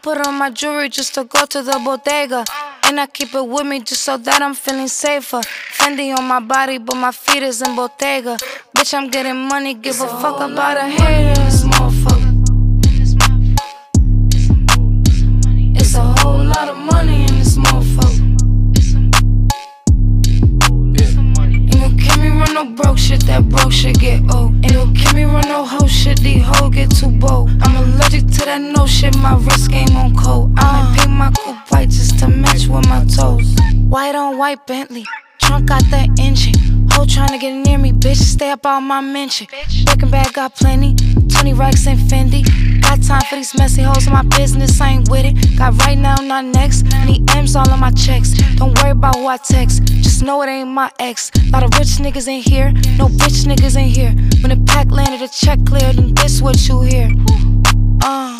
put on my jewelry just to go to the bodega. And I keep it with me just so that I'm feeling safer. Fendi on my body, but my feet is in Bottega. Bitch, I'm getting money, give a fuck about a hater. This motherfucker. It's a whole lot of money in this motherfucker. Ain't gon' keep me run no broke shit, that broke shit get old. Ain't gon' keep me run no hoe shit, these hoes get too bold. I'm allergic to that no shit, my wrist game on cold. I might paint my coupe white just to match with my toes. White on white Bentley, trunk got that engine. Hoe tryna get near me, bitch, stay up on my mention. Birkin bag got plenty, 20 racks and Fendi. Got time for these messy hoes in my business, I ain't with it. Got right now, not next, need M's all on my checks. Don't worry about who I text, just know it ain't my ex. Lot of rich niggas in here, no bitch niggas in here. When the pack landed, the check cleared, and this what you hear.